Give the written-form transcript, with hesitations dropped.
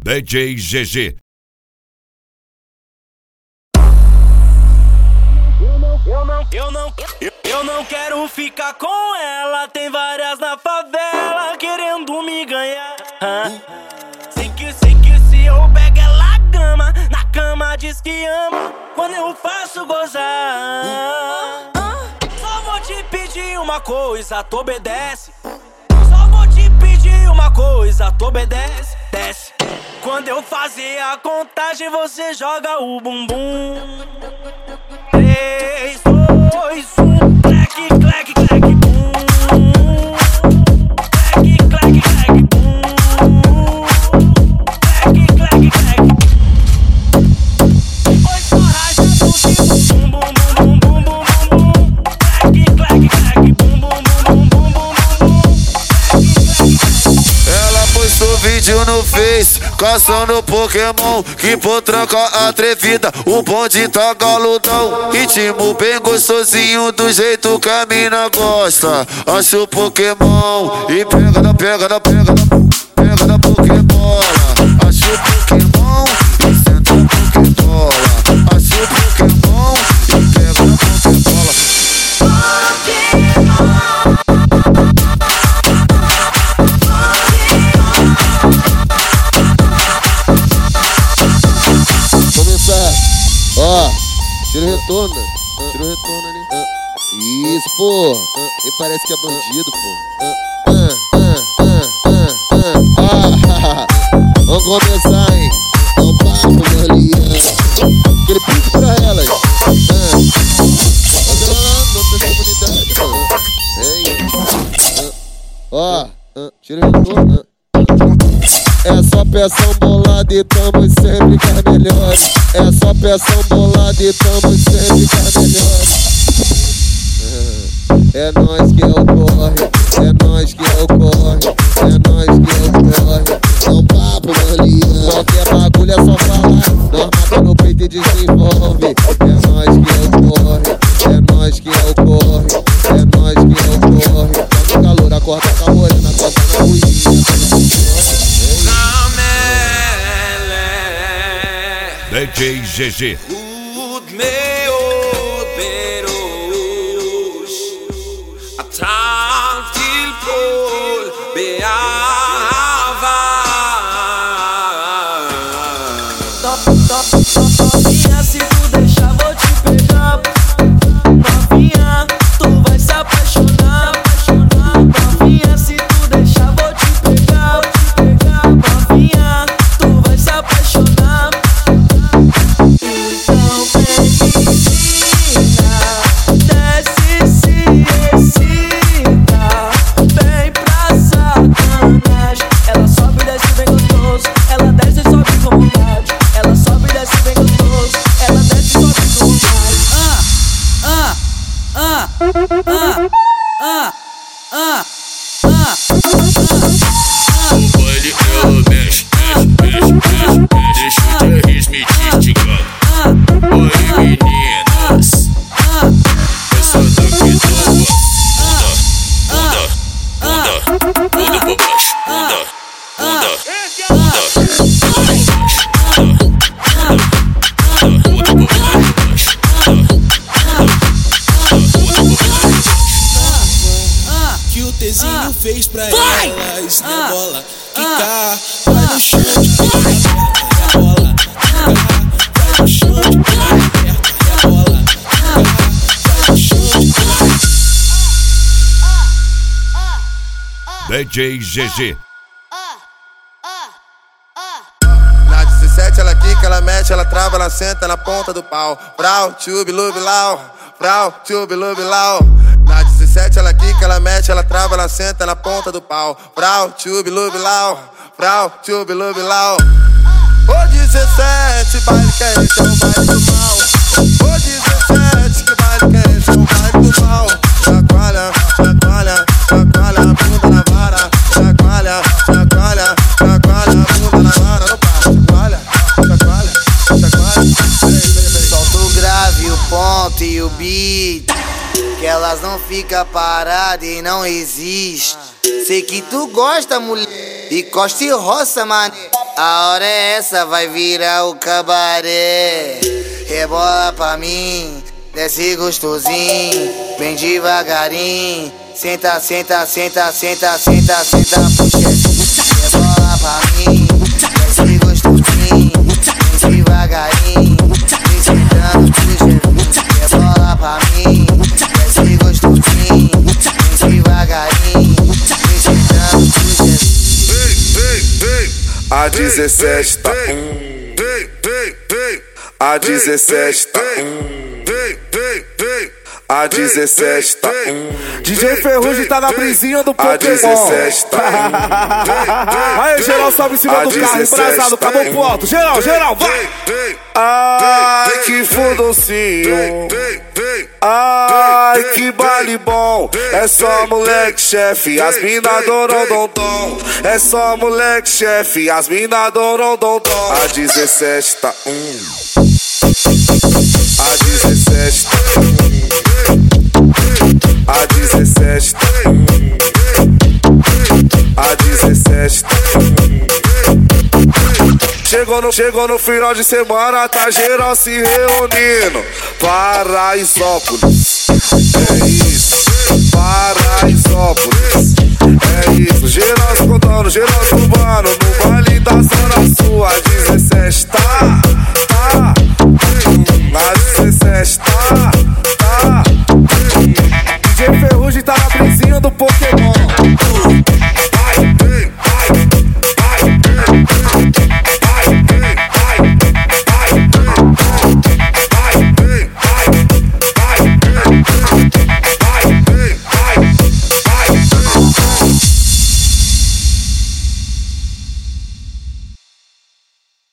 DJ GG. Eu não quero ficar com ela. Tem várias na favela querendo me ganhar. Sei que se eu pego ela gama, na cama diz que ama quando eu faço gozar. Só vou te pedir uma coisa, tu obedece. Só vou te pedir uma coisa, tu obedece. Desce. Quando eu fazer a contagem, você joga o bumbum. 3, 2, 1, clack, clack, clack, bum. Clack, clack, clack, bum. Clack, clack, clack. Oi, sorraja do tipo bum, bum, bum, bum, bum, bum, bum. Clack, clack, clack, bum, bum, bum, bum, bum, bum, bum. Ela postou vídeo no Face, caçando Pokémon, que potranca atrevida, o bonde tá galudão. Ritmo bem gostosinho, do jeito que a mina gosta. Acha o Pokémon e pega na Pokébola. Acha o Pokémon e senta na Pokébola. Acha o Pokémon e pega na Pokébola. Ó, tira o retorno. Tira o retorno ali. Isso, pô. Ele parece que é bandido, pô. Vamos começar, hein? É um papo, meu liano. Aquele pique pra elas. Mas ela não tem comunidade, mano. Ei. Ó, tira o retorno. É só peção bolada e tamo sempre com as melhores. É só peção bolada e tamo sempre com as melhores. É nós que é o corre, é nós que é o corre, é nós que é o corre. É um papo, maninho. Qualquer bagulho é só falar. Nós mata no peito e desenvolve. É nós que é o corre, é nós que é o corre, é nós que é o corre. Tá no calor, acorda com a morena, toca na ruinha. DJ GG. Gud med åberos at trang til bål beava. Novinha, se tu deixar, vou te pegar. Novinha, tu vai se apaixonar. Novinha, se tu deixar, vou te pegar. Novinha, tu vai se apaixonar. Então vem menina, desce, se excita. Vem pra sacanagem. Ela sobe e desce bem gostoso. Ela desce e sobe com vontade. Ela sobe e desce bem gostoso. Ela desce e sobe com vontade. O baile ela mexe, deixa o Jerry's me instigando. Oi meninas, essa daqui nova. Bunda pra baixo, bunda que o Tzinho fez pra elas. Minha bola quicar, vai no chão de perna aberta. Minha bola quicar, vai no chão de perna aberta. Minha bola quicar, vai no chão de perna. DJ GG. Na 17 ela quica, ela mete, ela trava, ela senta na ponta do pau. Vrau, tube, lube, lau. Vrau, tube, lube, lau. Na 17 ela quica, ela mete, ela trava, ela senta na ponta do pau. Vrau, tube, lube, lau. Vrau, tube, lube, lau. O 17, baile quente, é um baile do mal. O 17, que baile quente, é um baile do mal. Chacoalha, chacoalha, chacoalha a bunda na vara. Chacoalha, chacoalha, chacoalha a bunda na vara. No passo, chacoalha, chacoalha, chacoalha. Solta o grave, o ponto e o beat, que elas não ficam paradas e não resistem. Sei que tu gosta, mulher, e costa e roça, mané. A hora é essa, vai virar o cabaré. Rebola pra mim, desce gostosinho, bem devagarinho. Senta, senta, senta, senta, senta, senta pro chefe. Rebola pra mim, desce gostosinho, bem devagarinho. Vem sentando pro chefe. Rebola pra mim, desce gostosinho, bem devagarinho. Vem sentando pro chefe. A 17 tá A 17 tá A 17 tá DJ Ferrugem tá na brisinha do Pokémon. A 17 tá Aí, geral, sobe em cima do carro, embrasado, acabou pro alto. Geral, geral, vai! Ai, que fodocinho. Ai, que baile bom. É só moleque chefe, as mina adoram dom. É só moleque chefe, as mina adoram dom. A 17 tá A 17 tá A 17 tá A 17 tá Chegou no final de semana, tá geral se reunindo. Paraisópolis, é isso. Paraisópolis, é isso. Geral escutando, geral escutando no baile da Zona